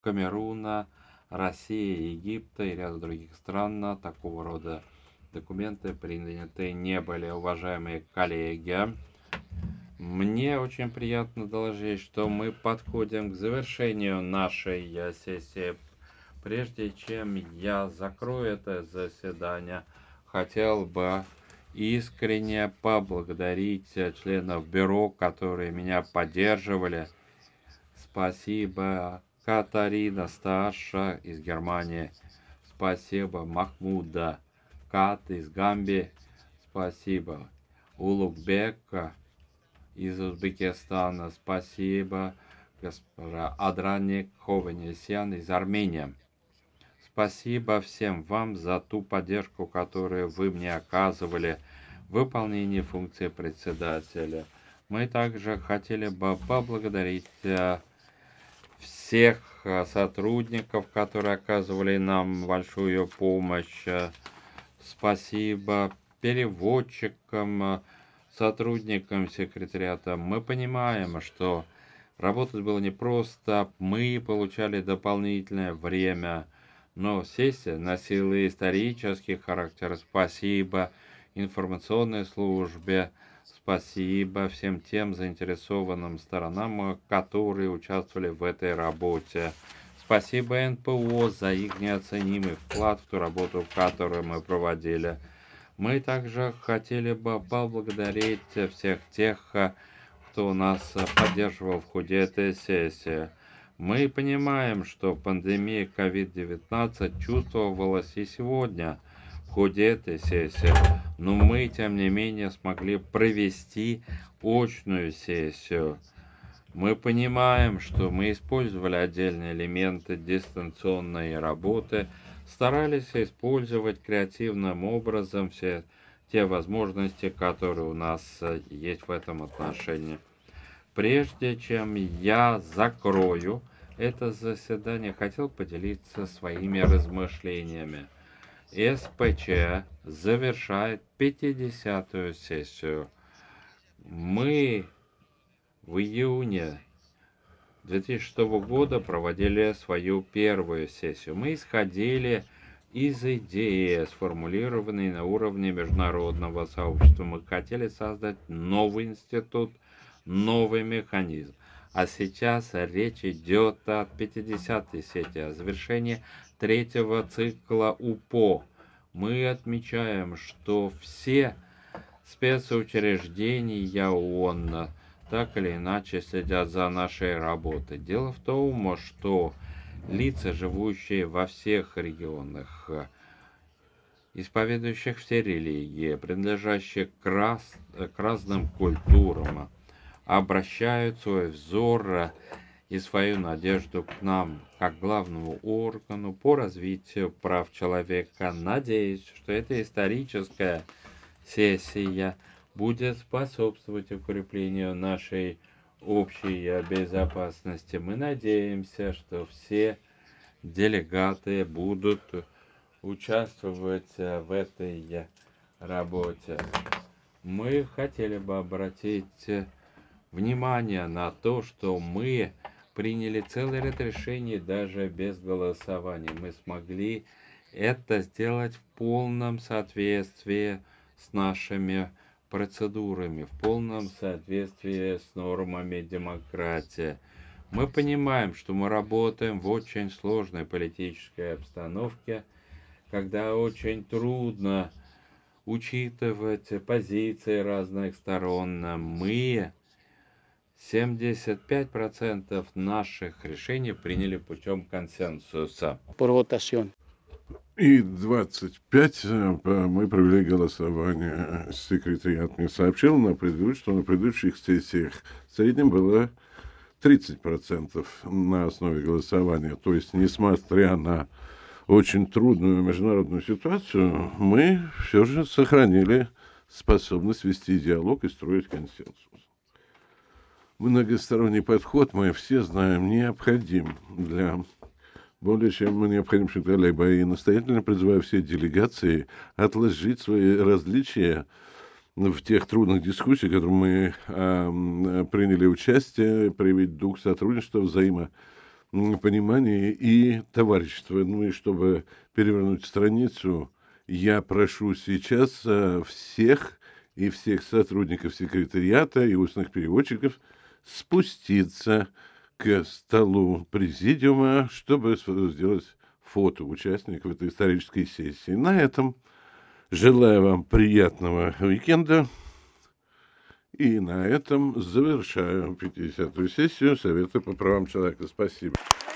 Камеруна, России, Египта и ряда других стран такого рода документы приняты не были, уважаемые коллеги. Мне очень приятно доложить, что мы подходим к завершению нашей сессии. Прежде чем я закрою это заседание, хотел бы искренне поблагодарить членов бюро, которые меня поддерживали. Спасибо Катарина Сташа из Германии. Спасибо Махмуда Кат из Гамбии. Спасибо Улугбека из Узбекистана. Спасибо госпожа Адраник Хованесян из Армении. Спасибо всем вам за ту поддержку, которую вы мне оказывали в выполнении функции председателя. Мы также хотели бы поблагодарить всех сотрудников, которые оказывали нам большую помощь. Спасибо переводчикам, сотрудникам секретариата. Мы понимаем, что работать было непросто, мы получали дополнительное время, но сессия носила исторический характер. Спасибо информационной службе, спасибо всем тем заинтересованным сторонам, которые участвовали в этой работе. Спасибо НПО за их неоценимый вклад в ту работу, которую мы проводили. Мы также хотели бы поблагодарить всех тех, кто нас поддерживал в ходе этой сессии. Мы понимаем, что пандемия COVID-19 чувствовалась и сегодня в ходе этой сессии, но мы, тем не менее, смогли провести очную сессию. Мы понимаем, что мы использовали отдельные элементы дистанционной работы, старались использовать креативным образом все те возможности, которые у нас есть в этом отношении. Прежде чем я закрою это заседание, хотел поделиться своими размышлениями. СПЧ завершает 50-ю сессию. Мы в июне 2006 года проводили свою первую сессию. Мы исходили из идеи, сформулированной на уровне международного сообщества. Мы хотели создать новый институт, новый механизм. А сейчас речь идет о 50-й сессии, о завершении третьего цикла УПО. Мы отмечаем, что все спецучреждения ООН так или иначе следят за нашей работой. Дело в том, что лица, живущие во всех регионах, исповедующих все религии, принадлежащие к разным культурам, обращают свой взор и свою надежду к нам, как главному органу по развитию прав человека. Надеюсь, что эта историческая сессия будет способствовать укреплению нашей общей безопасности. Мы надеемся, что все делегаты будут участвовать в этой работе. Мы хотели бы обратить внимание на то, что мы приняли целый ряд решений даже без голосования. Мы смогли это сделать в полном соответствии с нашими процедурами, в полном соответствии с нормами демократии. Мы понимаем, что мы работаем в очень сложной политической обстановке, когда очень трудно учитывать позиции разных сторон. Мы 75% наших решений приняли путем консенсуса. И 25 мы провели голосование. Секретариат мне сообщил, что на предыдущих сессиях в среднем было 30% на основе голосования. То есть, несмотря на очень трудную международную ситуацию, мы все же сохранили способность вести диалог и строить консенсус. Многосторонний подход, мы все знаем, необходим для более чем необходим когда-либо. И настоятельно призываю все делегации отложить свои различия в тех трудных дискуссиях, в которых мы приняли участие, проявить дух сотрудничества, понимание и товарищество. Ну и чтобы перевернуть страницу, я прошу сейчас всех сотрудников секретариата и устных переводчиков спуститься к столу президиума, чтобы сделать фото участников этой исторической сессии. На этом желаю вам приятного уикенда. И на этом завершаю 50-ю сессию Совета по правам человека. Спасибо.